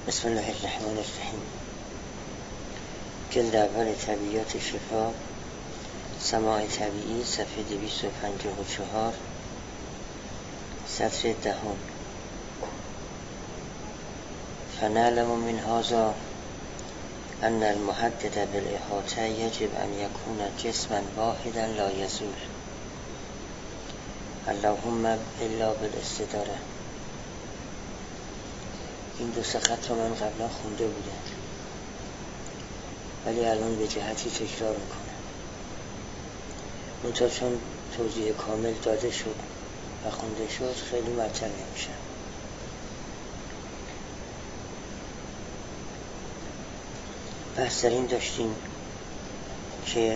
بسم الله الرحمن الرحیم. جلد اول طبیعیات شفا، سماع طبیعی، صفحه 254، سطر 10. فنعلم من هذا ان المحدد بالاحاطه یجب ان یکون جسما واحدا لا یزول، اللهم الا بالاستداره. این دو سه خط رو من قبلا خونده بودم، ولی الان به جهتی تکرار میکنم. منتها چون توضیح کامل داده شد و خونده شد خیلی معطل نمیشم. بحث در این داشتیم که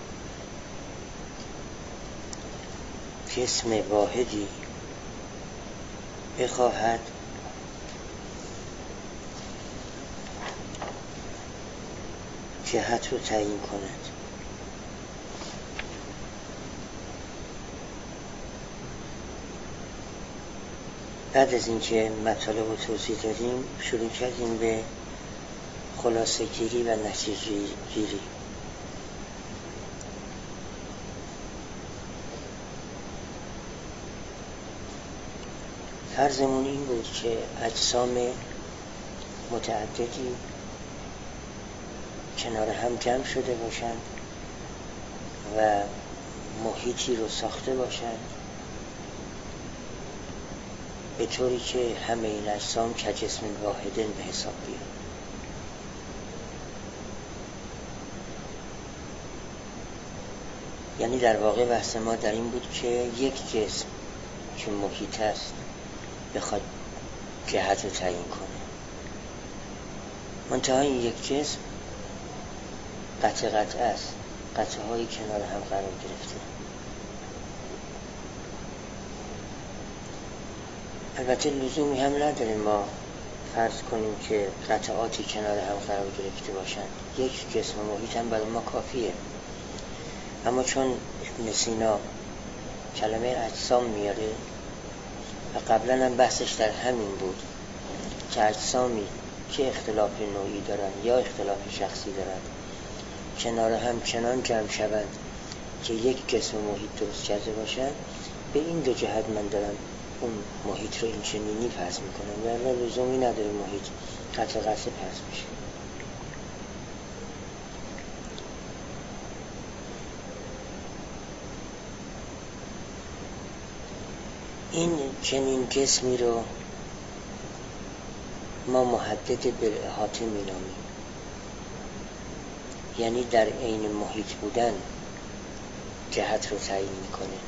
جسم واحدی بخواهد جهت رو تعیین کند. بعد از اینکه مطالب رو توضیح دادیم شروع کردیم به خلاصه گیری و نتیجه گیری. فرضمون این بود که اجسام متعددی کنار هم جمع شده باشند و محیطی رو ساخته باشند به طوری که همه این اجسام که جسم واحدن به حساب بیان. یعنی در واقع بحث ما در این بود که یک جسم که محیط است بخواد جهت رو تعیین کنه، منتها این یک جسم قطع است، قطعه هایی کنار هم قرار گرفته. البته لزومی هم نداره ما فرض کنیم که قطعاتی کنار هم قرار گرفته باشند، یک جسم محیط هم برای ما کافیه. اما چون ابن سینا کلمه اجسام میاره و قبلا هم بحثش در همین بود که اجسامی که اختلاف نوعی دارن یا اختلاف شخصی دارن کنار هم چنان جمع شوند که یک جسم محیط درست کرده باشند، به این دو جهت من دارم اون محیط رو این چنینی فرض میکنم و لزومی نداره محیط قطع فرض بشه. این چنین جسمی رو ما محدد بالاحاطه مینامیم، یعنی در عین محیط بودن جهت رو تعیین میکنه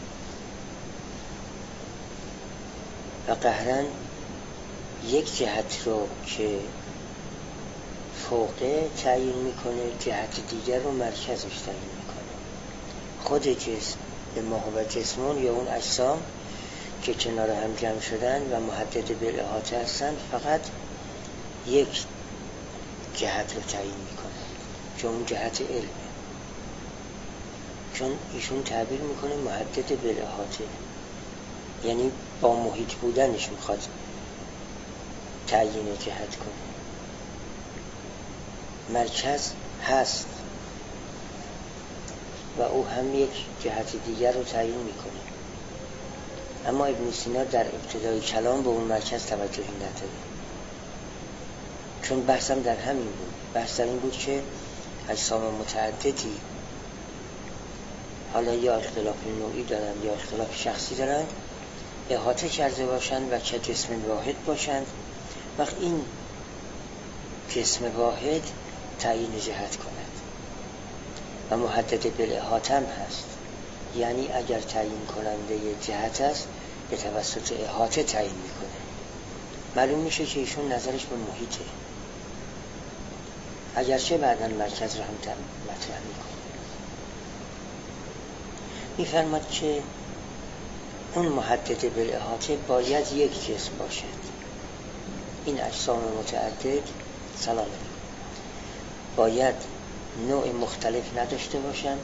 و قهرن یک جهت رو که فوقه تعیین میکنه، جهت دیگر رو مرکزش تعیین میکنه. خود جسم به ما و جسمون یا اون اجسام که کنار هم جمع شدن و محدد بالاحاطه هستن فقط یک جهت رو تعیین میکنه که اون جهت علمه، چون ایشون تعبیر میکنه محدد بالاحاطه، یعنی با محیط بودنش میخواد تعیین جهت کنه. مرکز هست و او هم یک جهت دیگر رو تعیین میکنه، اما ابن سینا در ابتدای کلام به اون مرکز توجهی نداره، چون بحثم در همین بود. بحث در این بود که اجسام متعددی حالا یا اختلاف نوعی دارن یا اختلاف شخصی دارن احاطه کرده باشند و که جسم واحد باشند، وقت این جسم واحد تعیین جهت کند و محدد بالاحاطه هم هست، یعنی اگر تعیین کننده جهت است به توسط احاطه تعیین میکنه. معلوم میشه که ایشون نظرش به محیطه، اگرچه بعداً مرکز رو هم مطرح میکنه. میفرماد که اون محدد بالاحاطه باید یک جسم باشد. این اجسام متعدد سلام باید نوع مختلف نداشته باشند،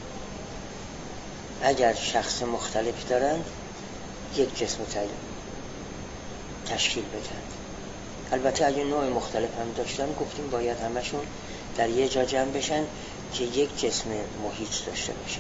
اگر شخص مختلف دارند یک جسم تشکیل بدن، البته اگه نوع مختلف هم داشتن گفتیم باید همشون در یه جا جمع بشن که یک جسم محیط داشته باشه.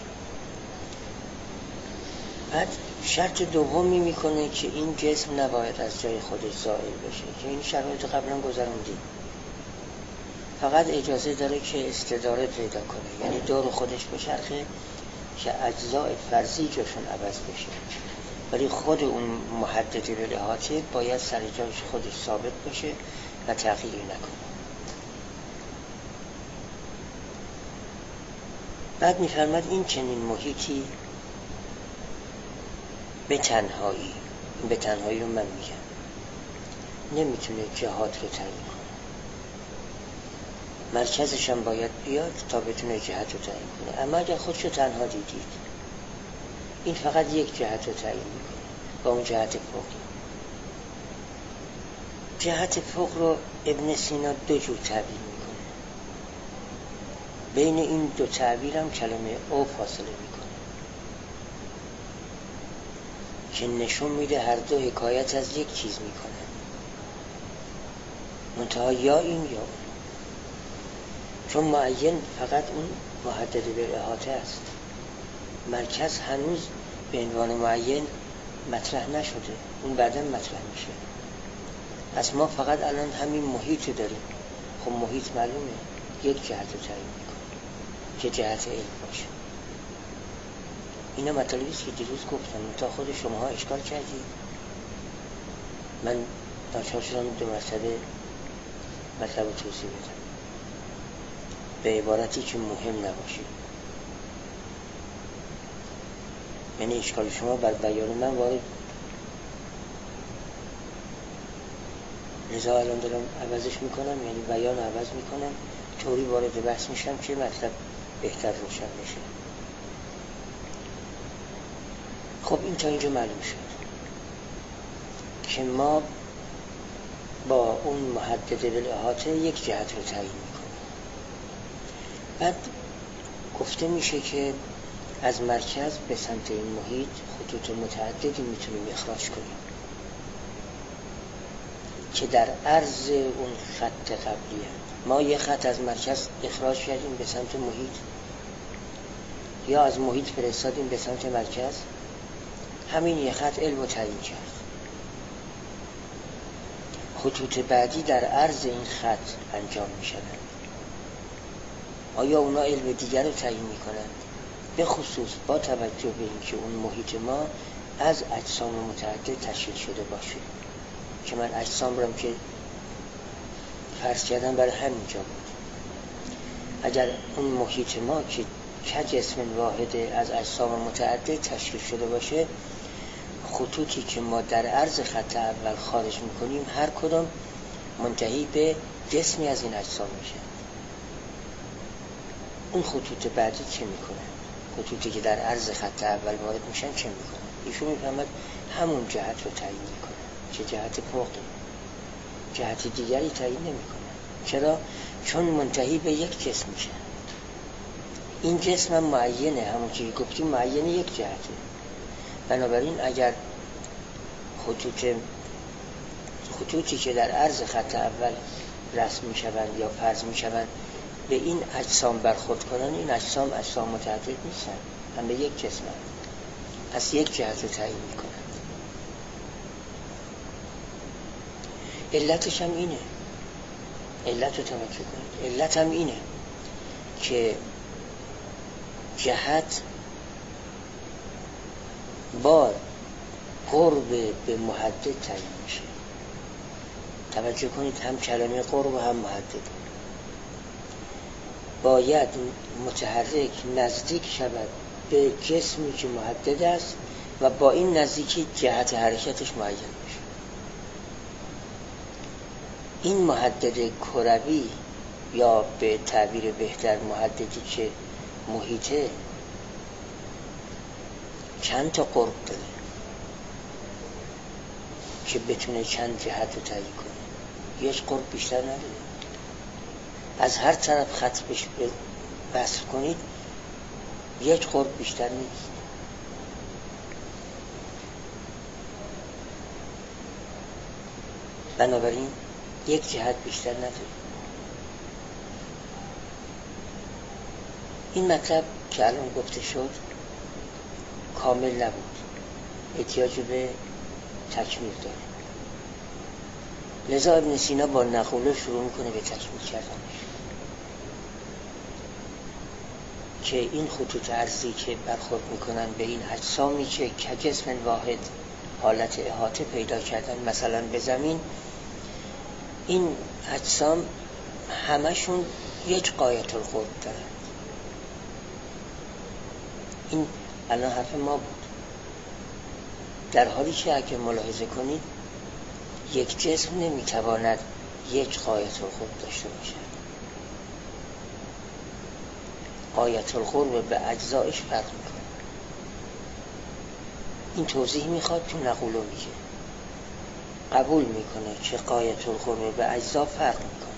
بعد شرط دومی میکنه که این جسم نباید از جای خودش زائل بشه، که این شرایط قبلا گذروندیم. فقط اجازه داره که استداره پیدا کنه، یعنی دور خودش بچرخه که اجزاء فرضی جاشون عوض بشه، ولی خود اون محدد به احاطه باید سر جایش خودش ثابت باشه و تغییری نکنه. بعد میفرماد این چنین محیطی به تنهایی، این به تنهایی رو من میگم، نمیتونه جهات رو تعیین کنه. مرکزش هم باید بیاد تا بتونه جهت رو تعیین کنه. اما اگر خودشو تنها دیدید، این فقط یک جهت رو تعیین میکنه، با اون جهت فوق. جهت فوق رو ابن سینا دو جور تعبیر میکنه. بین این دو تعبیر هم کلمه او فاصله میکنه که نشون میده هر دو حکایت از یک چیز میکنه، منتها یا این یا اون. چون معین فقط اون محدد به احاطه است، مرکز هنوز به عنوان معین مطرح نشده، اون بعدا مطرح میشه. پس ما فقط الان همین محیط داریم. خب محیط معلومه یک جهت رو تعیین میکنه که جهت علم باشه. اینا مطالبی است که دیروز گفتم، تا خود شماها اشکال کردید. من ناچار شدم دو مرتبه مطلب رو توضیح بدم به عبارتی که مهم نباشه، یعنی اشکال شما بر بیان من وارد. لذا الان دارم عوضش میکنم، یعنی بیان عوض میکنم، طوری وارد بحث میشم که مطلب بهتر روشن بشه. خب این تا اینجا معلوم شد که ما با اون محدد بالاحاطه یک جهت رو تعیین میکنیم. بعد گفته میشه که از مرکز به سمت این محیط خطوط متعددی میتونیم اخراج کنیم که در عرض اون خط قبلیه. ما یه خط از مرکز اخراج کردیم به سمت محیط، یا از محیط فرستادیم به سمت مرکز. همین یه خط علم رو تعیین کرد. خطوط بعدی در عرض این خط انجام می شدن. آیا اونا علم دیگر رو تعیین می کنند؟ به خصوص با توجه به اینکه اون محیط ما از اجسام متعدد تشکیل شده باشه، که من اجسام رو که فرض کردم برای همینجا بود. اگر اون محیط ما که جسم واحد از اجسام متعدد تشکیل شده باشه، خطوطی که ما در عرض خط اول خارج میکنیم هر کدام منتهی به جسمی از این اجسام میشه. اون خطوط بعدی چه میکنه؟ خطوطی که در عرض خط اول وارد میشن چه میکنه؟ ایشون میفهمد همون جهت رو تعیین میکنه که جهت فوقی، جهت دیگری تعیین نمیکنه. چرا؟ چون منتهی به یک جسم میشه. این جسم هم معینه، همون که گفتیم معینه یک جهته. بنابراین اگر خطوطی که در عرض خط اول رسم میشوند یا فرض میشوند به این اجسام برخورد کنن، این اجسام متعدد نیستن، هم به یک جسم هم. پس یک جهت رو تعیین میکنن. علتش هم اینه، علت رو توجه کنید، علت هم اینه که جهت با قرب به محدد تعیین میشه. توجه کنید، هم کلمه قرب و هم محدد باید متحرک نزدیک شود به جسمی که محدد است و با این نزدیکی جهت حرکتش معین میشه. این محدد کروی یا به تعبیر بهتر محددی که محیطه چند تا قرب داره که بتونه چند جهت رو تعیین کنه. یک قرب بیشتر نداره. از هر طرف خط بسط کنید یک قرب بیشتر نیست. بنابراین یک جهت بیشتر نداره. این مطلب که الان گفته شد کامل نبود، احتیاج به تکمیل داره. لذا ابن سینا با نقوله شروع میکنه به تکمیل کردنش که این خطوط عرضی که برخورد میکنن به این اجسامی که کجسم واحد حالت احاطه پیدا کردن مثلا به زمین، این اجسام همشون یک غایت القرب دارن. این الان حرف ما بود، در حالی که اگه ملاحظه کنید یک جسم نمیتواند یک غایت القرب داشته باشد. غایت القرب به اجزایش فرق میکنه. این توضیح میخواد تو نقولو میگه، قبول میکنه که غایت القرب به اجزا فرق میکنه،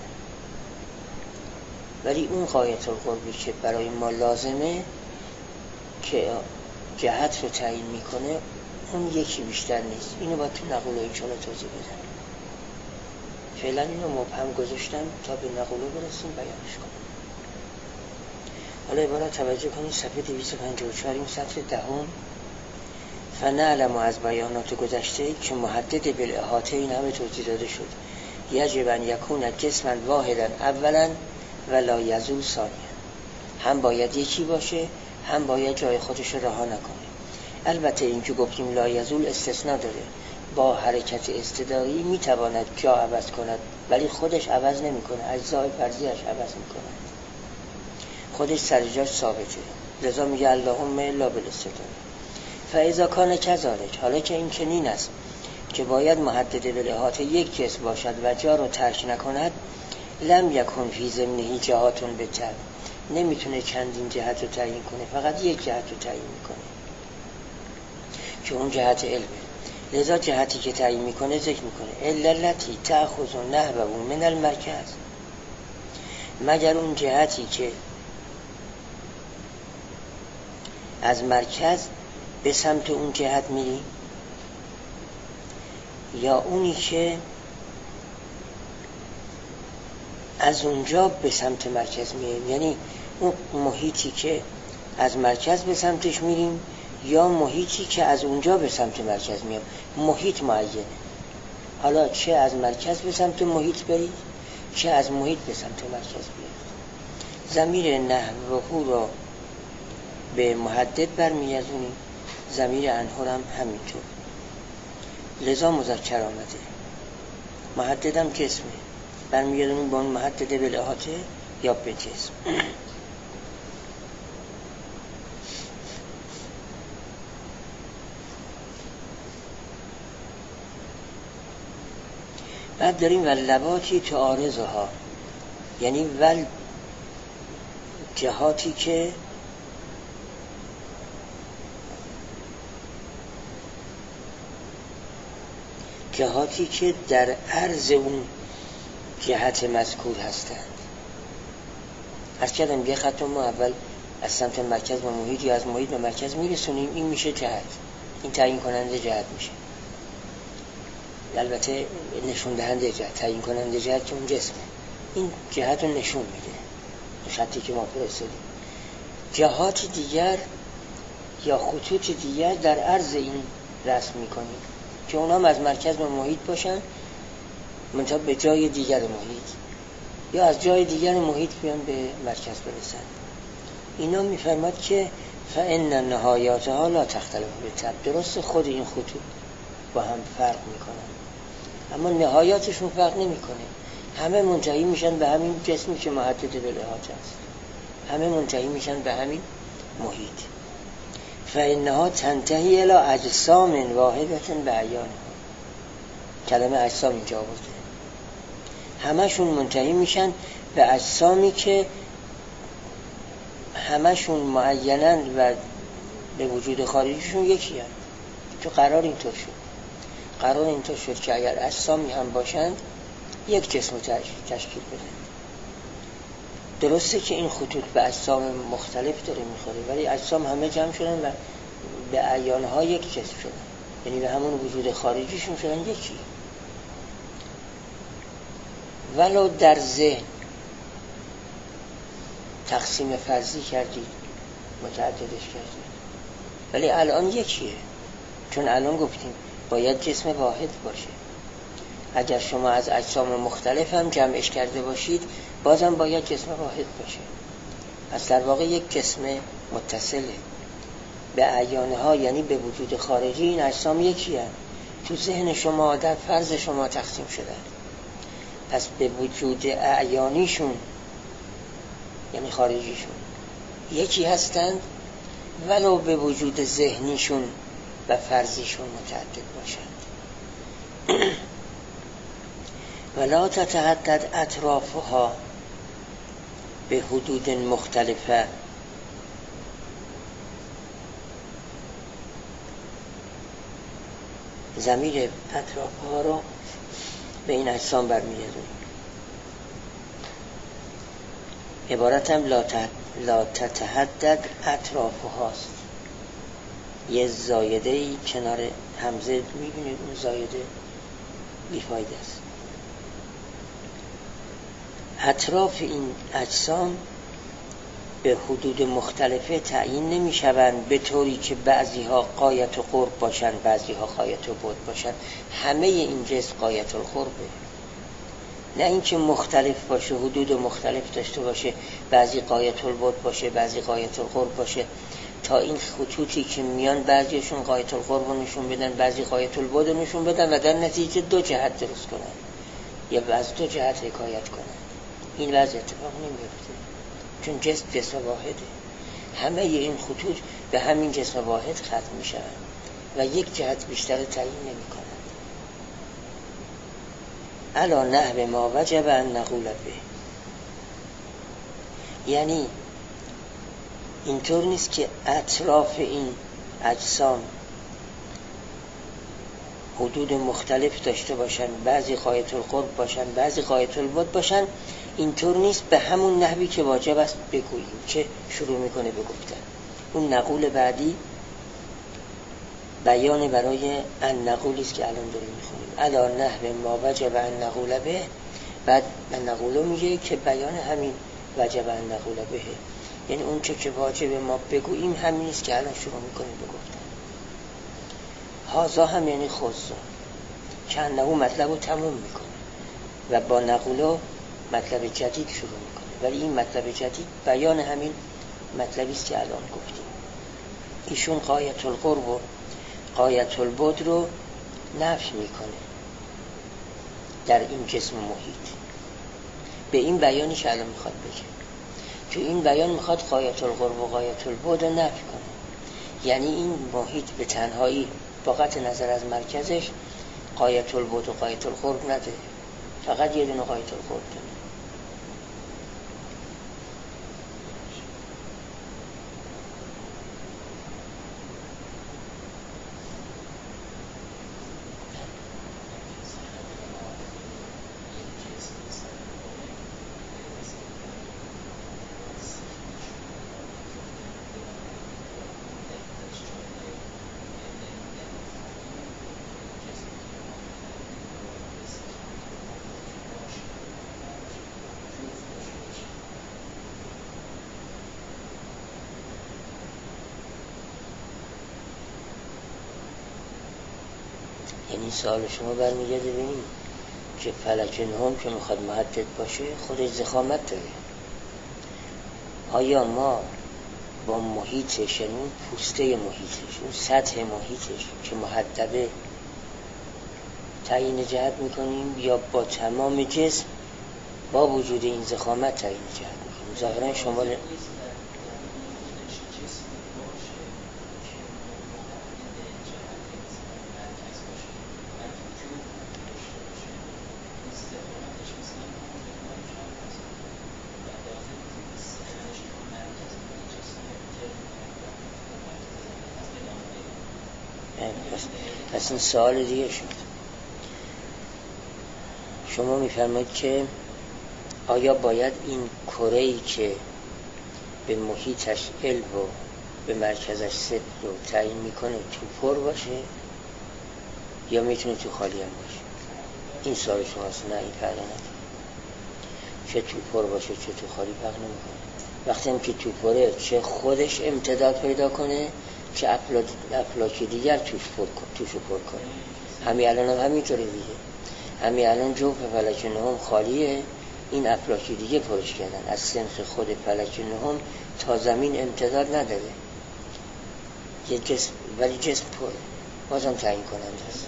ولی اون غایت القربی که برای ما لازمه که جهت رو تعیین میکنه اون یکی بیشتر نیست. اینو باید تو نقولو انشاءالله توضیح بدم. فعلا اینو مبهم گذاشتم تا به نقولو برسیم بیانش کنم. حالا عبارت توجه کنید صفحه 254 این سطر دهم. فنعلم از بیانات گذشته که محدد بالاحاطه این همه توضیح داده شد. یجب ان یکون جسما واحدا اولا ولا یزول ثانیا، هم باید یکی باشه هم باید جای خودش رو رها نکنه. البته این که گفتیم لا یزول استثناء داره، با حرکت استداری میتواند جا عوض کند ولی خودش عوض نمیکنه، اجزای فرضیش عوض میکنه، خودش سر جاش ثابته. لذا میگه اللهم الا بالاستدار. فاذا کان کذالک، حالا که این چنین است که باید محدد بالاحاطه یک جسم باشد و جا رو ترک نکند، لم یکن فی ضمنه جهاتون به تب، نمیتونه چندین جهت رو تعیین کنه، فقط یک جهت رو تعیین میکنه که اون جهت علمه. لذا جهتی که تعیین میکنه ذکر میکنه الا التی تأخذ نحوه من المرکز، مگر اون جهتی که از مرکز به سمت اون جهت میری، یا اونی که از اونجا به سمت مرکز میریم، یعنی اون محیطی که از مرکز به سمتش میریم یا محیطی که از اونجا به سمت مرکز میریم. محیط معینه، حالا چه از مرکز به سمت محیط برید چه از محیط به سمت مرکز برید. ضمیر نحوه رو به محدد برمیگردونیم، ضمیر انهر هم همینطور. لذا مذکر آمده، محددم جسمه، برمیگردونیم با اون محدده بالاحاطه یا به جسم. بعد داریم ولباتی تعارضها، یعنی ول جهاتی که در عرض اون جهت مذکور هستند. عرض کردم یه خط ما اول از سمت مرکز به محیط یا از محیط به مرکز میرسونیم، این میشه جهت، این تعیین کننده جهت میشه. البته نشون دهنده جهت، تعیین کننده جهت که اون جسمه، این جهت رو نشون میده، خطی که ما فرستادیم. جهات دیگر یا خطوط دیگر در عرض این رسم میکنیم که اونا هم از مرکز به محیط باشن منتها به جای دیگر محیط، یا از جای دیگر محیط بیان به مرکز برسن. اینا میفرماد که فإن نهایاتها لا تختلف بالطبع، درست خود این خطوط با هم فرق میکنن اما نهایاتشون فرق نمیکنه، همه منتهی میشن به همین جسمی که محدد بالاحاطه است، همه منتهی میشن به همین محیط. فإنها تنتهی الی اجسام واحدة بعیانها، کلمه اجسام اینجا آورده، همشون منتهی میشن به اجسامی که همشون معینن و به وجود خارجیشون یکی هست. تو قرار اینطور شد که اگر اجسامی هم باشند یک جسم تشکیل بدن. درسته که این خطوط به اجسام مختلف داره میخوره، ولی اجسام همه جمع شدن و به اعیانها یک جسم شدن، یعنی به همون وجود خارجیشون شدن یکی. ولو در ذهن تقسیم فرضی کردید، متعددش کردید، ولی الان یکیه. چون الان گفتیم باید جسم واحد باشه. اگر شما از اجسام مختلف هم جمعش کرده باشید بازم باید جسم واحد باشه. پس در واقع یک جسم متصله به اعیانها، یعنی به وجود خارجی این اجسام یکی هست. تو ذهن شما در فرض شما تقسیم شدن، پس به وجود اعیانیشون یعنی خارجیشون یکی هستند، ولو به وجود ذهنیشون و فرضیشون متعدد باشند. ولا تتعدد اطرافها به حدود مختلفه. ضمیر اطرافها رو به این اجسام برمیگردونیم. عبارتم لا تتعدد اطرافهاست. یه زایده‌ای کنار همزه میبینید، اون زایده بیفایده است. اطراف این اجسام به حدود مختلفه تعیین نمی شوند به طوری که بعضی ها غایت القرب باشند، بعضی ها غایت البعد باشند. همه این جنس غایت القربه، نه اینکه مختلف باشه، حدود مختلف داشته باشه، بعضی غایت البعد باشه بعضی غایت القرب باشه، تا این خطوطی که میان بعضیشون غایت القرب رو نشون بدن بعضی غایت البعد رو نشون بدن و در نتیجه دو جهت درست کنن یا از دو جهت حکایت کنن. این وضع اتفاق نمیفته چون جسم واحده. همه این خطوط به همین جسم واحد ختم میشن و یک جهت بیشتر تعیین نمی کنن. علا نحو ما وجب ان نقول به، یعنی اینطور نیست که اطراف این اجسام حدود مختلف داشته باشن، بعضی غایت القرب باشن بعضی غایت البعد باشن. اینطور نیست، به همون نحوی که واجب است بگوییم. چه شروع میکنه بگفتن؟ اون نقول بعدی بیان برای ان نقولی است که الان داریم میخونیم. علا نحو ما وجب ان نقول به، بعد ان نقولو میگه که بیان همین وجب ان نقول به، یعنی اون چه که واجب ما بگوییم همین است که الان شروع میکنیم بگفتن. هازا هم یعنی خصوصا که انهو مطلب رو تموم میکنه و با نقولو مطلب جدید شروع میکنه، ولی این مطلب جدید بیان همین مطلبی است که الان گفتیم. ایشون غایت القرب و غایت البعد رو نفی میکنه در این جسم محیط به این بیانی که الان میخواد بگه. تو این بیان میخواد غایت القرب و غایت البعد رو نفی کنه، یعنی این محیط به تنهایی با قطع نظر از مرکزش غایت البعد و غایت القرب نداره، فقط یه دونه غایت القرب داره. یعنی سوال شما برمیگرده به این که فلک نهم که میخواد محدد باشه خودش ضخامت داره. آیا ما با محیطش، یعنی اون پوسته محیطش، اون سطح محیطش که محدبه تعیین جهت میکنیم یا با تمام جسم با وجود این ضخامت تعیین جهت میکنیم؟ ظاهرا شمال پس این سوال دیگه شد. شما میفرمایید که آیا باید این کره‌ای که به محیطش علو و به مرکزش صفر رو تعیین میکنه تو پر باشه یا میتونه تو خالی هم باشه؟ این سوال شماست. نه، این فرق نداره. چه تو پر باشه چه تو خالی فرق نمیکنه. وقتی هم که تو پره چه خودش امتداد پیدا کنه چه افلاکی دیگر توشو پر کنه. همین الان هم همینطوره دیگه. همین الان جوف فلک نهم خالیه، این افلاکی دیگه پرش کردن. از سنخ خود فلک نهم تا زمین امتداد نداره، یه جسم، ولی جسم پره، بازم تعیین کننده است.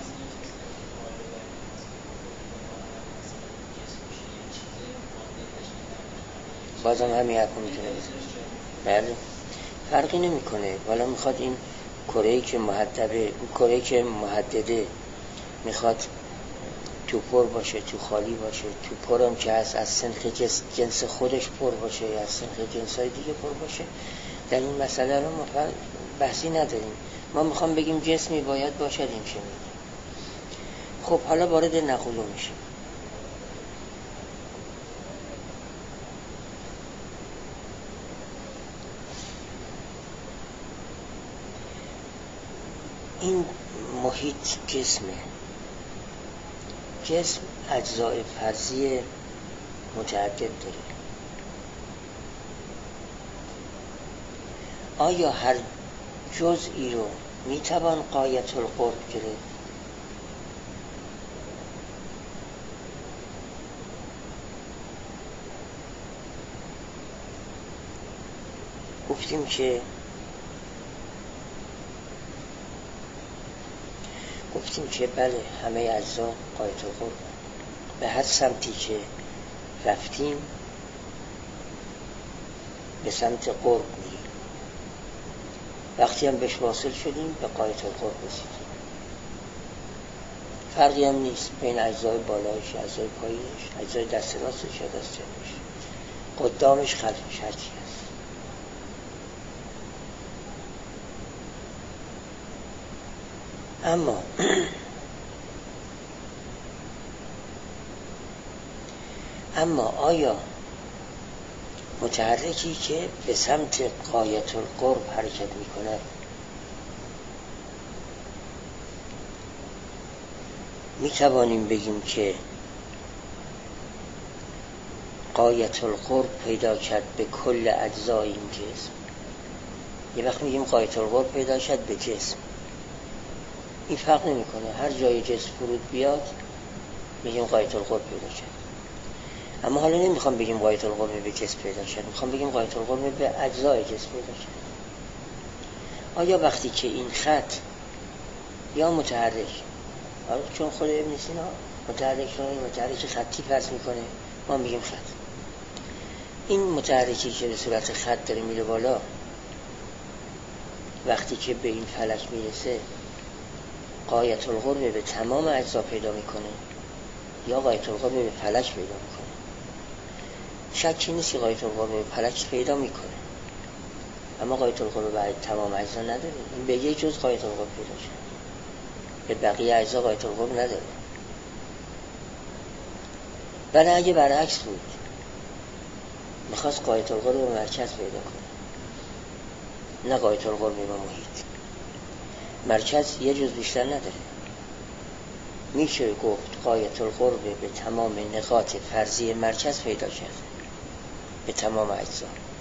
بازم همین حرف میتونه بزنه. بله فرقی نمیکنه. والا میخواد این کره‌ای که محدبه، کره‌ای که محدده میخواد تو پر باشه تو خالی باشه، تو پرم که از سنخ جنس خودش پر باشه یا از سنخ جنسای دیگه پر باشه، در این مسئله رو ما بحثی نداریم. ما میخوام بگیم جسمی باید باشد این چه میگه. خب حالا وارد نقولو میشه. این محیط جسمه. جسم اجزای فرضی متعدد داره. آیا هر جزئی رو میتوان غایت القرب گرفت؟ گفتیم که بله همه اجزا غایت القرب. به هر سمتی که رفتیم به سمت قرب میریم. وقتی هم بهش واصل شدیم به غایت القرب رسیدیم. فرقی هم نیست بین اجزای بالایش، اجزای پایینش، اجزای دست راستش یا دست چپش، قدامش خلفش هرچی هست. اما آیا متحرکی که به سمت غایت القرب حرکت میکنه میتوانیم بگیم که غایت القرب پیدا کرد به کل اجزای این جسم؟ یه وقت میگیم غایت القرب پیدا شد به جسم، این فرق نمیکنه، هر جای جسم فرود بیاد میگیم غایت القرب پیدا شد. اما حالا نمیخوام بگیم غایت القرب به جسم پیدا شد، میخوام بگیم غایت القرب به اجزای جسم پیدا شد. آیا وقتی که این خط یا متحرک، چون خود ابن سینا متحرک خطی فرض میکنه، ما میگیم خط، این متحرکی که به صورت خط داره میره بالا، وقتی که به این فلک میرسه غایت القرب به تمام اجزا پیدا میکنه یا غایت القرب به فلک پیدا میکنه؟ شکی نیست که غایت القرب به فلک پیدا میکنه، اما غایت القرب به تمام اجزا نداره. این به یک جز غایت القرب پیدا شد، به بقیه اجزا غایت القرب نداره. ولی اگه برعکس بود، میخواست غایت القرب به مرکز پیدا کنه، نه غایت القرب به محیط. مرکز یه جز بیشتر نداره. میشه گفت غایت القرب به تمام نقاط فرضی مرکز پیدا کرده، به تمام اجزا.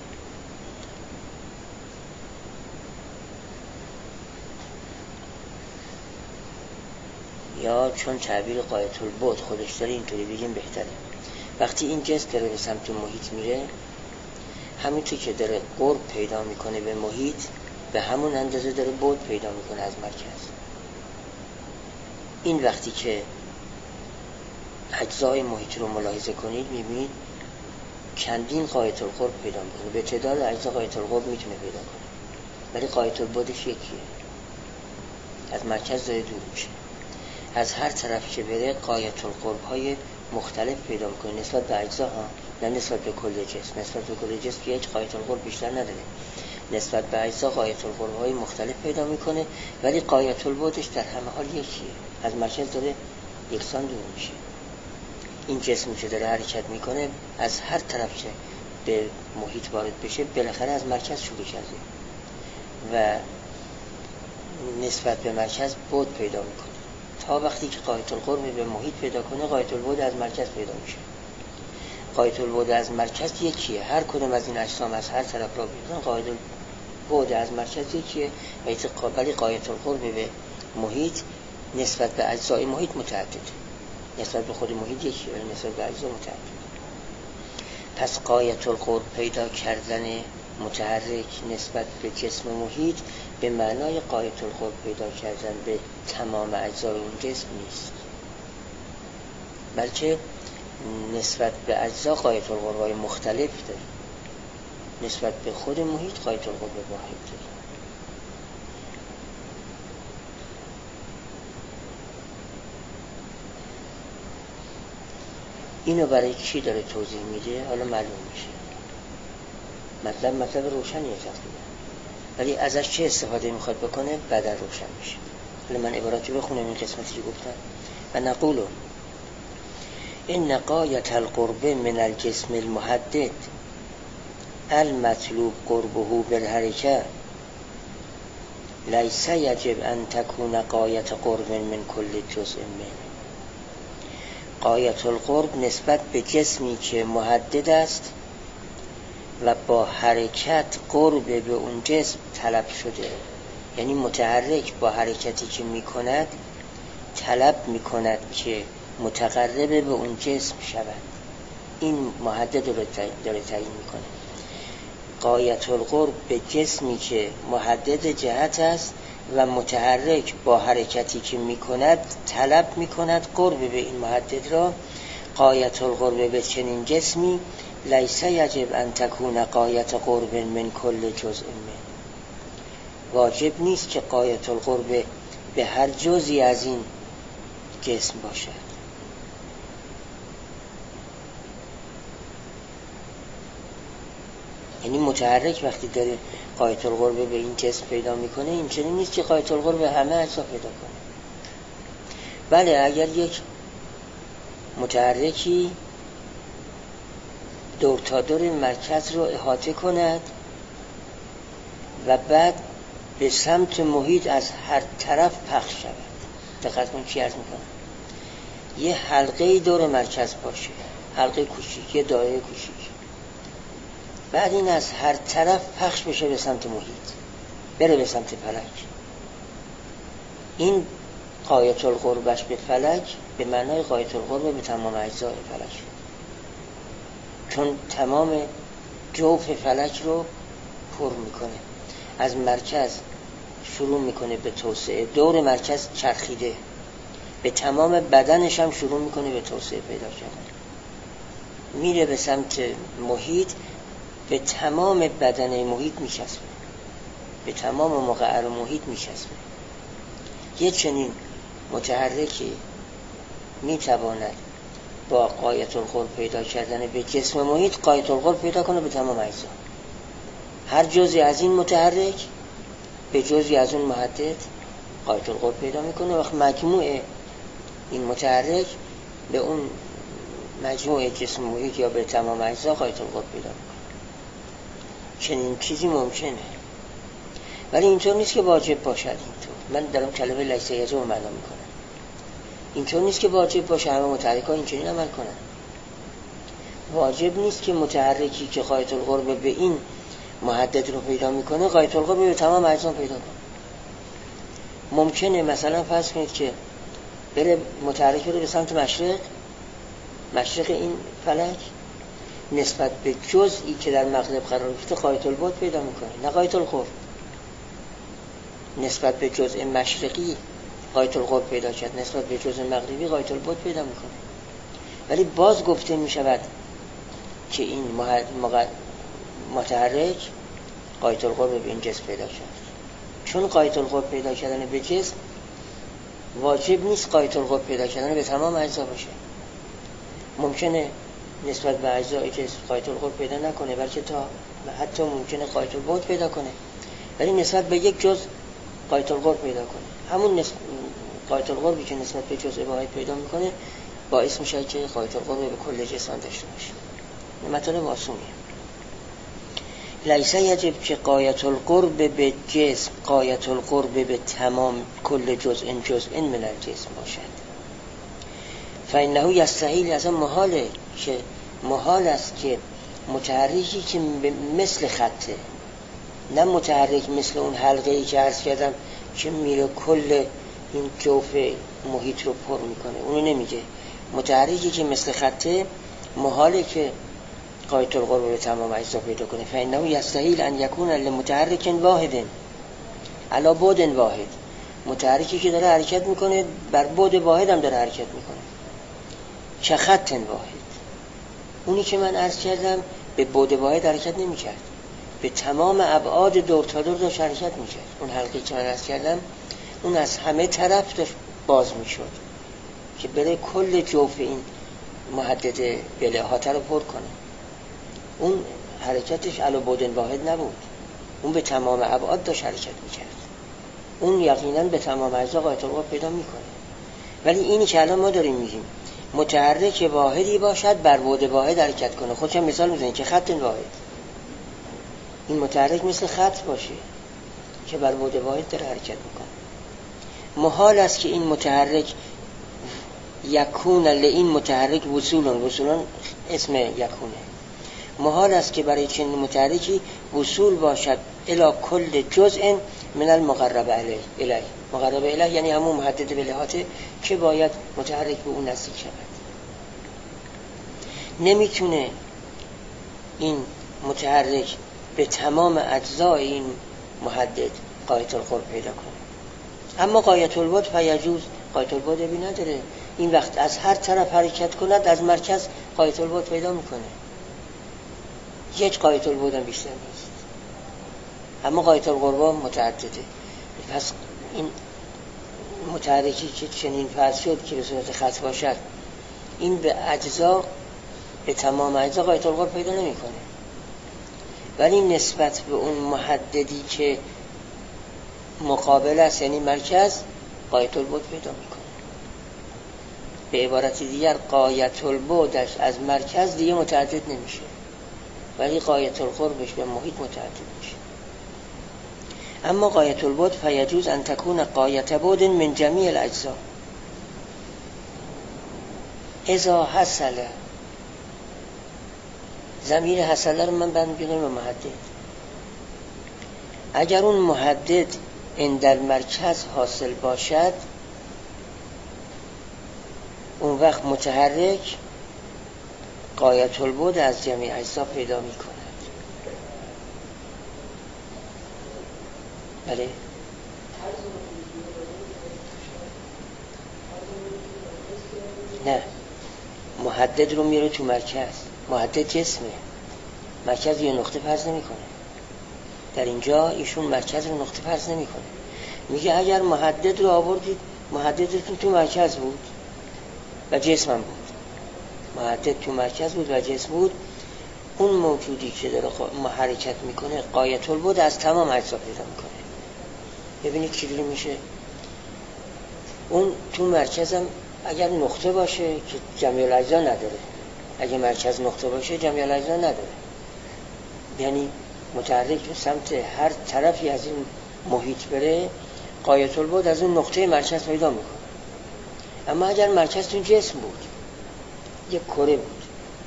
یا چون تعبیر غایت البعد خودش داره اینطوری بگیم بهتره. وقتی این جسم داره به سمت محیط میره، همینطور که داره قرب پیدا میکنه به محیط، به همون اندازه داره بعد پیدا میکنه از مرکز. این وقتی که اجزای محیط رو ملاحظه کنید میبینید چندین غایت القرب پیدا میکنه. به تعداد اجزا غایت القرب میتونه پیدا کنه، ولی غایت البعدش یکیه، از مرکز داره دور میشه. از هر طرف که بره غایت القرب های مختلف پیدا میکنه نسبت به اجزا ها، نه نسبت به کل جسم. نسبت به کل جسم که هیچ غایت القرب بیشتر نداره، نسبت به اجزا غایت القرب های مختلف پیدا میکنه، ولی غایت البعدش در همه حال یکیه، از مرکز داره یکسان دور میشه. این جسمی که داره حرکت میکنه از هر طرف که به محیط وارد بشه بالاخره از مرکز شروع کرده و نسبت به مرکز بعد پیدا میکنه، تا وقتی که غایت القرب به محیط پیدا کنه غایت البعد از مرکز پیدا میشه. غایت البعد از مرکز یکیه. هر کدوم از این اجسام از هر طرف را بیرون غایت البعد از مرکز یکیه، ولی غایت القرب به محیط نسبت به اجزای محیط متعدده. نسبت به خود محیط یکیه ولی نسبت به اجزا متعدده. پس غایت القرب پیدا کردن متحرک نسبت به جسم محیط به معنای غایت القرب پیدا کردن به تمام اجزای اون جسم نیست، بلکه نسبت به اجزا غایت القرب‌های مختلف داره. نسبت به خود محیط غایت القرب واحد داره. اینو برای کی داره توضیح میده؟ حالا معلوم میشه. مطلب روشنیه تقریبا، ولی ازش چه استفاده میخواد بکنه بعدا روشن میشه. حالا من عبارتی بخونم این قسمتی که گفتم. و نقولو ان غایت القرب من الجسم المحدد المطلوب قربه بالحرکه لیس یجب ان تکون غایت قرب من کل جزء منه. غایت القرب نسبت به جسمی که محدد است و با حرکت قرب به اون جسم طلب شده، یعنی متحرک با حرکتی که میکند طلب میکند که متقرب به اون جسم شود. این محدد رو داره تعیین میکنه. غایت القرب به جسمی که محدد جهت است و متحرک با حرکتی که میکند طلب میکند قرب به این محدد را. غایت القرب به چنین جسمی لیس یجب ان تکون غایت قرب من کل جزء من. واجب نیست که غایت القرب به هر جزئی از این جسم باشد. یعنی متحرک وقتی داره غایت القرب به این جسم پیدا میکنه، این چنین نیست که غایت القرب به همه اجزا پیدا کنه. بله، اگر یک متحرکی دور تا دور مرکز رو احاطه کند و بعد به سمت محیط از هر طرف پخش شود. دقت کن چی عرض میکنم. یه حلقه دور مرکز باشه، حلقه کوچیک، یه دایره کوچیک، بعد این از هر طرف پخش بشه به سمت محیط، بره به سمت فلک. این غایت القربش به فلک به معنای غایت القرب به تمام اجزای فلک، چون تمام جوف فلک رو پر میکنه. از مرکز شروع میکنه به توسعه، دور مرکز چرخیده، به تمام بدنش هم شروع میکنه به توسعه پیدا کردن، میره به سمت محیط، به تمام بدن محیط میچسبه، به تمام مقعر محیط میچسبه. یه چنین متحرکی میتواند با غایت القرب پیدا کردن به جسم محیط غایت القرب پیدا کنه به تمام اجزا. هر جزئی از این متحرک به جزئی از اون محدد غایت القرب پیدا میکنه. وقت مجموع این متحرک به اون مجموع جسم محیط یا به تمام اجزا غایت القرب پیدا میکنه. چنین چیزی ممکنه، ولی اینطور نیست که واجب باشد. اینطور من دارم کلمه لیس یجب رو معنا میکنم. اینطور نیست که واجب باشه همه متحرک‌ها اینجوری عمل کنن. واجب نیست که متحرکی که غایت القرب به این محدد رو پیدا میکنه غایت القرب به تمام اجزا پیدا کنه. ممکنه مثلا فرض کنید که بره متحرک رو به سمت مشرق این فلک، نسبت به جزئی که در مغرب قرار گرفته غایت البعد پیدا میکنه، نه غایت القرب. نسبت به جزء مشرقی غایت القرب پیدا کرد، نسبت به جزء مغربی غایت البعد پیدا میکنه. ولی باز گفته میشود که این متحرک غایت القرب به این جسم پیدا کرد. چون غایت القرب پیدا کردن به جسم واجب نیست غایت القرب پیدا کردن به تمام اجزا باشه. ممکنه نسبت به اجزای جسم غایت القرب پیدا نکنه، بلکه حتی ممکنه غایت البعد پیدا کنه، ولی نسبت به یک جزء غایت القرب پیدا کنه. همون غایت القربی که نسبت به جزء واحد پیدا میکنه باعث میشه که غایت القرب به کل جسم داشته باشه. این مطلب معصومیه. لیس یجب که غایت القرب به جسم غایت القرب به تمام کل جزء من الجسم باشد. فانه یستحیل، اصلا محاله که محال است که متحرکی که مثل خطه، نه متحرک مثل اون حلقه‌ای که عرض کردم که میره کل این جوف محیط رو پر میکنه، اونو نمیگه. متحرکی که مثل خطه محاله که غایة القرب به تمام اجزا پیدا کنه. فإنه یستحیل ان یکون لمتحرک واحد علی بعد واحد. متحرکی که داره حرکت میکنه بر بعد واحد هم داره حرکت میکنه، چه خط واحد. اونی که من عرض کردم به بعد واحد حرکت نمیکرد، به تمام ابعاد دور تا دور داشت حرکت میکرد. اون حلقه‌ای که من عرض کردم اون از همه طرف داشت باز میشد که بره کل جوف این محدد بله هاته رو پر کنه. اون حرکتش علی بعد واحد نبود، اون به تمام ابعاد داشت حرکت میکرد. اون یقینا به تمام اجزا غایة القرب پیدا میکنه. ولی اینی که الان ما داریم میگیم متحرک واحدی باشد بر بعد واحد حرکت کنه، خودش مثال میزنه که خط واحد. این متحرک مثل خط باشه که بر بعد واحد داره حرکت میکنه. محال است که این متحرک یکون لئین متحرک وصولون اسم یکونه. محال است که برای چنین متحرکی وصول باشد الی کل جزء من المقرب الیه. مقرب الیه یعنی همون محدد بلهاته که باید متحرک به اون نزدیک شود. نمیتونه این متحرک به تمام اجزای این محدد غایة القرب پیدا کنه. اما غایة البعد فیجوز، غایة البعد بی نداره. این وقت از هر طرف حرکت کند از مرکز غایة البعد پیدا میکنه، یک غایة البعد هم بیشتر نیست. اما غایة القرب متعدده. پس این متحرکی که چنین فرض شد که به صورت خط باشد، این به اجزا، به تمام اجزا غایة القرب پیدا نمیکنه، ولی نسبت به اون محددی که مقابل است یعنی مرکز غایة البعد پیدا میکنه. به عبارت دیگر غایة البعدش از مرکز دیگه متعدد نمیشه، ولی غایة القربش به محیط متعدد میشه. اما غایة البعد فیجوز ان تکون غایة بعد من جمیع الاجزا اذا حصل. ضمیر حصل رو من برمیگردم به محدد. اگر اون محدد عند المرکز حاصل باشد، اون وقت متحرک غایة البعد از جمیع اجزا پیدا می کند. بله، نه، محدد رو میره تو مرکز. محدد جسمه، مرکز یه نقطه فرض نمی کنه. در اینجا ایشون مرکز رو نقطه فرض نمی کنه. میگه اگر محدد رو آوردید، محددتون تو مرکز بود و جسم هم بود. محدد تو مرکز بود و جسم بود. اون موجودی که داره حرکت میکنه غایة البعد از تمام اجزا پیدا میکنه. ببینید چجوری میشه. اون تو مرکزم اگر نقطه باشه که جمعی الاجزا نداره، اگر مرکز نقطه باشه جمعی الاجزا نداره، یعنی متحرک به سمت هر طرفی از این محیط بره غایة البعد از اون نقطه مرکز پیدا میکنه. اما اگر مرکز تو جسم بود، یک کره بود،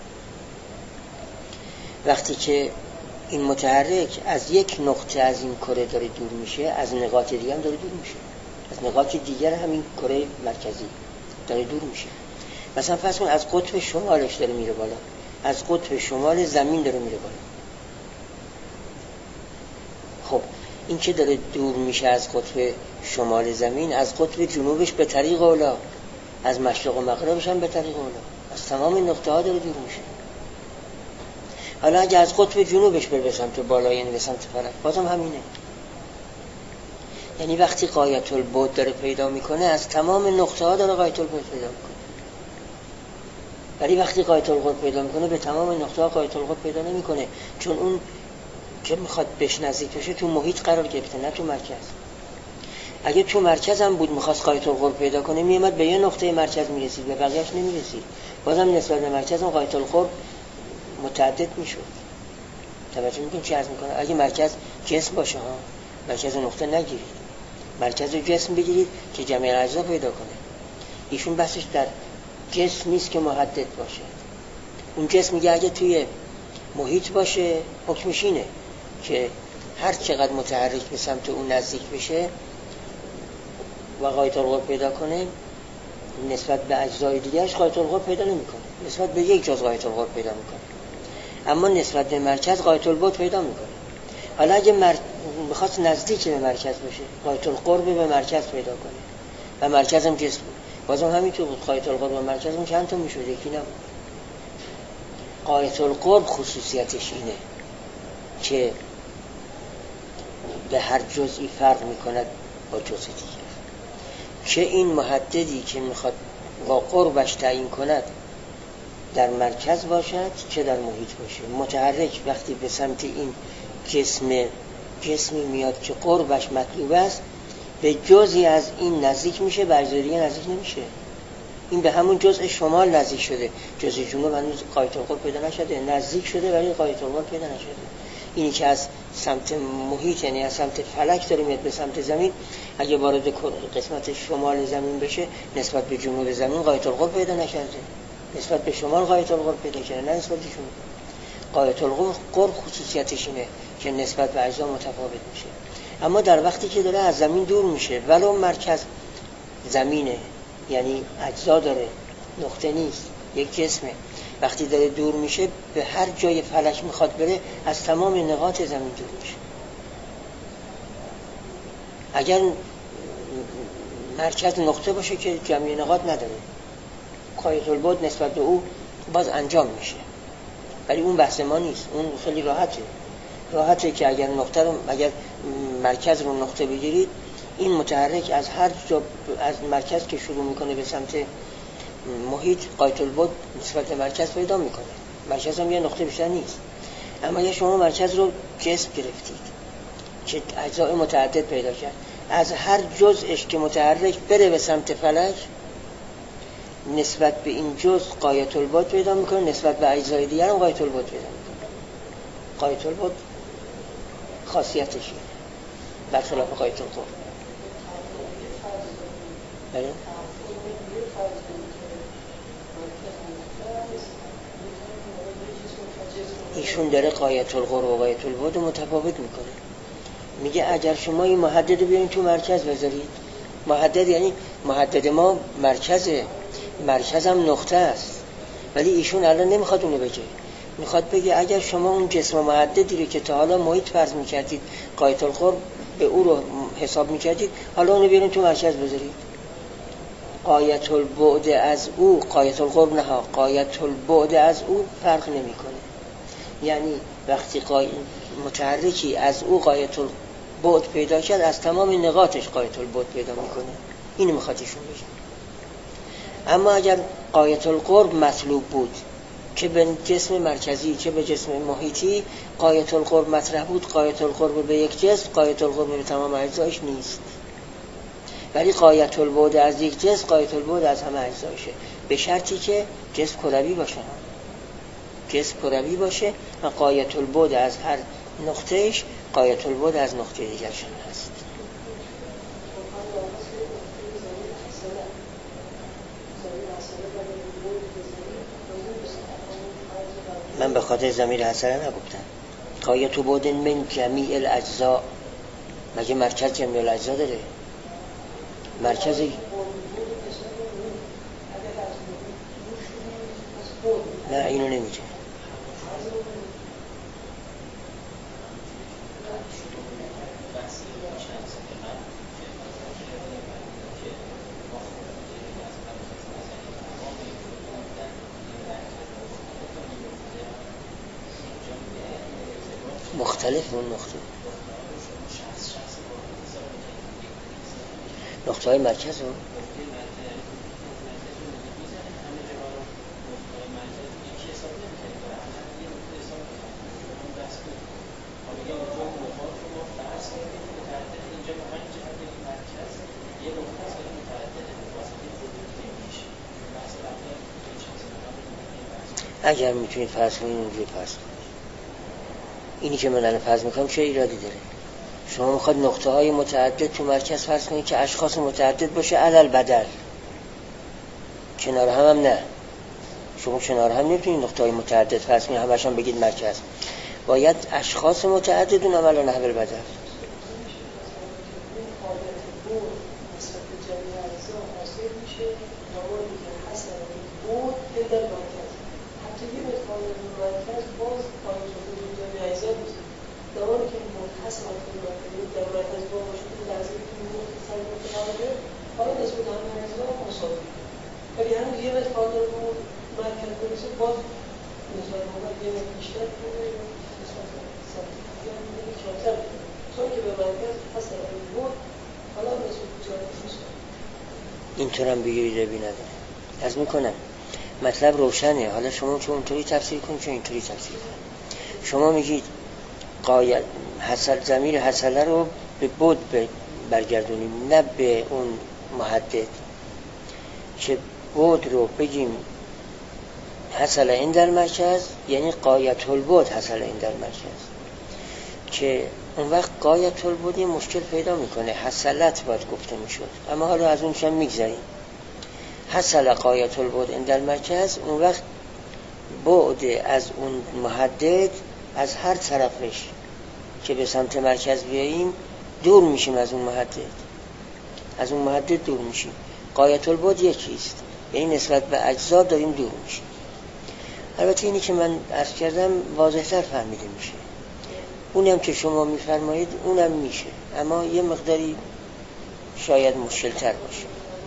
وقتی که این متحرک از یک نقطه از این کره داره دور میشه، از نقاط دیگه هم داره دور میشه، از نقاط دیگر همین کره مرکزی داره دور میشه. مثلا فرض کن از قطب شمالش داره میره بالا، از قطب شمال زمین داره میره بالا. خب این که داره دور میشه از قطب شمال زمین، از قطب جنوبش به طریق اولا، از مشرق و مغربش هم به طریق اولا، از تمام نقطه ها داره دور میشه. حالا اگه از قطب جنوبش بره به سمت بالا، یعنی به سمت فلک، بازم همینه. یعنی وقتی غایة البعد داره پیدا میکنه از تمام نقطه ها داره غایة البعد پیدا میکنه، ولی وقتی غایة القرب پیدا میکنه به تمام نقطه ها غایة القرب پیدا نمیکنه، چون اون که میخواد بهش نزدیک بشه تو محیط قرار گرفته، نه تو مرکز. اگه تو مرکز هم بود میخواست غایة القرب پیدا کنه، میومد به یه نقطه مرکز میرسید، به بقیه‌اش نمیرسید، بازم نسبت به مرکز هم غایة القرب متعدد میشد. توجه میکنید چی عرض میکنه؟ اگه مرکز جسم باشه ها، مرکز نقطه نگیرید، مرکز جسم بگیرید که جمعی الاجزا پیدا کنه. ایشون بحثش در جسم نیست که محدد باشه، اون جسم میگه اگه توی محیط باشه حکمش اینه که هر چقدر متحرک به سمت اون نزدیک بشه و غایت القرب پیدا کنه، نسبت به اجزای دیگرش غایت القرب پیدا نمیکنه، نسبت به یک جز غایت القرب پیدا میکنه، اما نسبت به مرکز غایت البعد پیدا میکنه. حالا اگه بخواد نزدیک به مرکز باشه غایت القرب به مرکز پیدا کنه و مرکز هم جسم بازم همینطور بود، غایت القرب و مرکز هم چند تا میشد، یکی نبود. غایت القرب خصوصیتش اینه که به هر جزئی فرق میکند با جزء دیگر، که این محددی که میخواد با قربش تعیین کند در مرکز باشد چه در محیط باشه. متحرک وقتی به سمت این جسمی میاد که قربش مطلوب است، به جزئی از این نزدیک میشه، به اجزای دیگه نزدیک نمیشه. این به همون جزء شمال نزدیک شده، جزء جنوب هنوز غایت القرب پیدا نشده، نزدیک شده ولی غایت القرب پیدا نشده. اینی که از سمت محیط یعنی از سمت فلک داره میاد به سمت زمین، اگه وارد قسمت شمال زمین بشه نسبت به جنوب زمین غایت القرب پیدا نشده، نسبت به شمال غایت القرب پیدا کرده، نه نسبت به جنوب. غایت القرب خصوصیتش اینه که نسبت به اجزا متفاوت میشه. اما در وقتی که داره از زمین دور میشه، ولو مرکز زمینه یعنی اجزا داره، نقطه نیست، یک جسمه، وقتی داره دور میشه به هر جای فلک میخواد بره از تمام نقاط زمین دور میشه. اگر مرکز نقطه باشه که جمعی نقاط نداره، غایت البعد نسبت به او باز انجام میشه، ولی اون بحث ما نیست. اون خیلی راحته که اگر مرکز رو نقطه بگیرید، این متحرک از هر جا از مرکز که شروع میکنه به سمت محیط غایت البعد نسبت به مرکز پیدا میکنه. مرکز هم یه نقطه بیشتر نیست. اما اگه شما مرکز رو جسم گرفتید که اجزای متعدد پیدا کرد، از هر جزءش که متحرک بره به سمت فلک، نسبت به این جزء غایت البعد پیدا میکنه، نسبت به اجزای دیگر هم غایت البعد پیدا میکنه. غایت البعد خاصیتش برخلاف غایت القرب. بله؟ ایشون داره غایت القرب و غایت البعد متفاوت میکنه. میگه اگر شما این محدد رو بیارین تو مرکز بذارید، محدد یعنی محدد ما مرکزم نقطه است، ولی ایشون الان نمیخواد اونو بگه، میخواد بگه اگر شما اون جسم محددی رو که تا حالا محیط فرض میکردید غایت القرب به او رو حساب میکردید، حالا اونو بیارین تو مرکز بذارید. غایت البعد از او، غایت القرب نه، غایت البعد از او فرق نمیکنه. یعنی وقتی متحرکی از او غایت البعد پیدا کرد، از تمام نقاطش غایت البعد پیدا میکنه. اینو میخواد ایشون بگه. اما اگر غایت القرب مطلوب بود که به جسم مرکزی چه به جسم محیطی غایت القرب مطرح بود، غایت القرب به یک جسم، غایت القرب به تمام اجزایش نیست. ولی غایت البعد از یک جسم غایت البعد از همه اجزایشه، به شرطی که جسم کروی باشه. جسم کروی باشه و غایت البعد از هر نقطهش غایت البعد از نقطه دیگرش هست. من به خاطر ضمیر حسره نگفتم. غایت البعد من جمیع الاجزا، مگه مرکز جمیع الاجزا داره؟ مرکزی نه، اینو نمیگه. مختلف اون نقطه های مرکز رو اگر میتونید فرض کنید اونجوری فرض کنید. اینی که من الان فرض میکنم چه ایرادی داره؟ شما میخواد نقطه های متعدد تو مرکز فرض کنید که اشخاص متعدد باشه علل بدل، کنار هم نه، شما کنار هم نمیتونید نقطه‌های متعدد فرض کنید همش هم بگید مرکز. باید اشخاص متعدد اون عمل نحو البدل. ولی هم یه متر فاضل بود مرکز برسه باز نسبت به یه متر بیشتر کنه نسبت چون که به مرکز حسن بود حالا نسبت به جایی نیست. اینطور هم بگیرید ربی نداره. از میکنم مطلب روشنه. حالا شما چون اونطوری تفسیر کنید چون اینطوری تفسیر کنید. شما میگید قایت حصل ضمیر حصله رو به بود برگردونیم نه به اون محدد که بود رو بگیم حصل این در مرکز، یعنی قایت البود حصل این در مرکز، که اون وقت قایت البود یه مشکل پیدا میکنه. حصلت باید گفته میشد، اما حالا از اونش هم میگذاریم. حصل قایت البود این در مرکز، اون وقت بعد از اون محدد از هر طرفش که به سمت مرکز بیاییم دور میشیم از اون محدد دور میشیم. قایت البعد یکیست، یعنی نسبت به اجزا داریم دور میشیم. البته اینی که من عرض کردم واضح‌تر فهمیده میشه. اونم که شما میفرمایید اونم میشه، اما یه مقداری شاید مشکل‌تر باشه.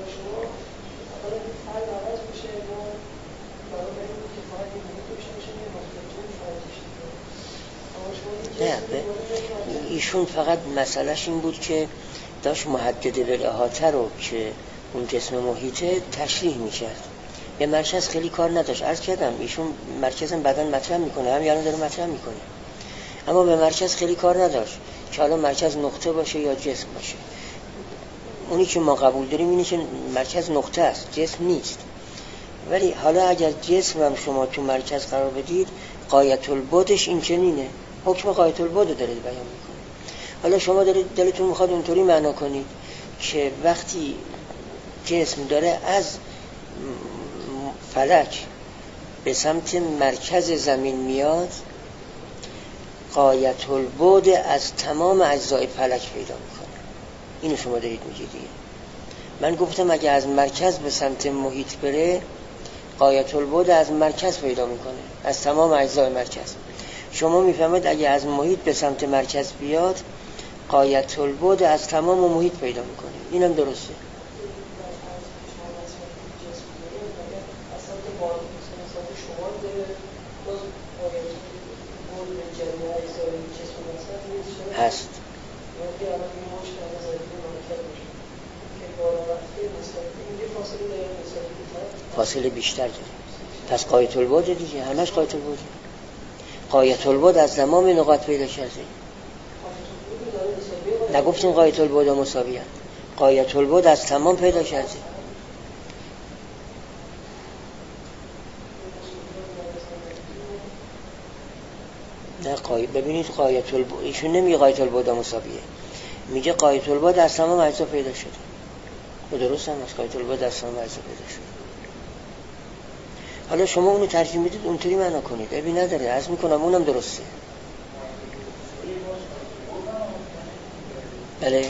نه، ایشون فقط مسئلهش این بود که داشت محدد بالاحاطه رو که اون جسم محیطه تشریح میکرد. به مرکز خیلی کار نداشت. عرض کردم ایشون مرکزم بعداً مطرح میکنه، هم یعنی داره مطرح میکنه، اما به مرکز خیلی کار نداشت که حالا مرکز نقطه باشه یا جسم باشه. اونی که ما قبول داریم اینه که مرکز نقطه است، جسم نیست. ولی حالا اگر جسم هم شما تو مرکز قرار بدید، قایت البعدش این چنینه، حکم قایت البعد دارید بیان میکنه. حالا شما دلتون میخواد اونطوری معنا کنید که وقتی جسم داره از فلک به سمت مرکز زمین میاد، غایت البعد از تمام اجزای فلک پیدا میکنه. اینو شما دارید میگید. من گفتم اگه از مرکز به سمت محیط بره، غایت البعد از مرکز پیدا میکنه، از تمام اجزای مرکز. شما میفهمید اگه از محیط به سمت مرکز بیاد، غایت البعد از تمام محیط پیدا میکنه. اینم درسته. هست. فاصله بیشتر داره. پس غایت البعد دیگه، همش غایت البعد. غایت البعد از تمام نقاط پیدا کرده. نگفتیم غایت البعد مساویه. غایت البعد از تمام پیدا کرده. نه ببینید غایت البعد ایشون نمیگه غایت البعد مساویه، میگه غایت البعد از تمام اجزا پیدا شده. و درست هم است، غایت البعد از تمام اجزا پیدا شده. حالا شما اونو ترجیح میدید اونطوری معنا کنید، ابی نداره. عرض میکنم اونم درسته. بله.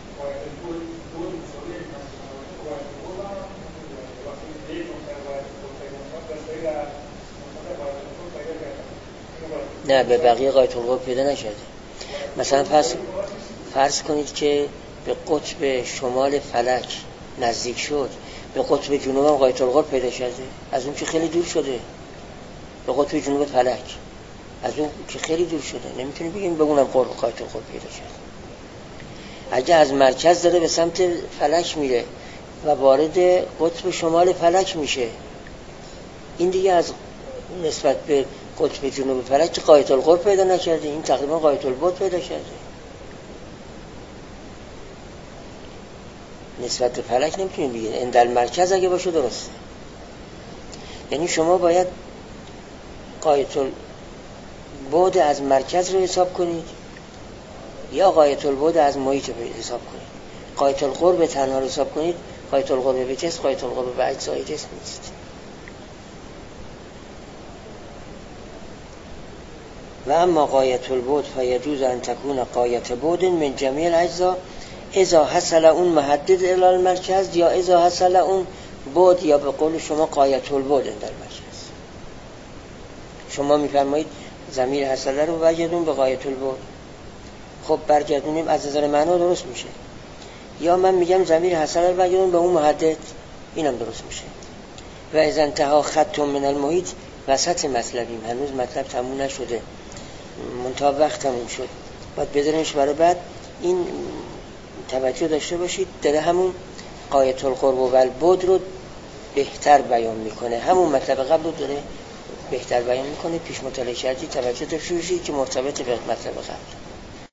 نه، به بقیه غایت البعد پیدا نشده. مثلا فرض کنید که به قطب شمال فلک نزدیک شد، به قطب جنوب هم غایت البعد پیدا شده. از اون که خیلی دور شده، به قطب جنوب فلک از اون که خیلی دور شده، نمیتونیم بگیم به اونم غایت البعد پیدا شده. اگه از مرکز داره به سمت فلک میره و وارد قطب شمال فلک میشه، این دیگه از نسبت به قطب جنوب فلک که غایت البعد پیدا نکرده، این تقریبا غایت البعد پیدا کرده. نسبت به فلک نمیتونیم بگیم. این در مرکز اگه باشه درسته. یعنی شما باید غایت البعد از مرکز رو حساب کنید یا غایت البعد از محیط رو حساب کنید. غایت القرب تنها رو حساب کنید، غایت القرب به جسم، غایت القرب به اجزای جسم نیست. و اما غایت البعد فیجوز ان تکون غایت بعد من جمیع الاجزاء اذا حصل اون محدد الی المرکز یا اذا حصل اون بعد، یا به قول شما غایت البعد در مرکز. شما میفرمایید ضمیر حصل رو وجدون به غایت البعد، خب برگردونیم از نظر معنا درست میشه. یا من میگم ضمیر حصل رو وجدون به اون محدد، اینم درست میشه. و اذا انتهى خط من المحیط، وسط مطلبیم، هنوز مطلب تموم نشده، منتها وقت تموم شد، باید بذاریمش برای بعد. این توجه داشته باشید، داره همون غایت القرب و البعد رو بهتر بیان میکنه، همون مطلب قبل رو داره بهتر بیان میکنه. پیش مطالعه کردی توجه داشته باشید که مرتبط به مطلب قبل.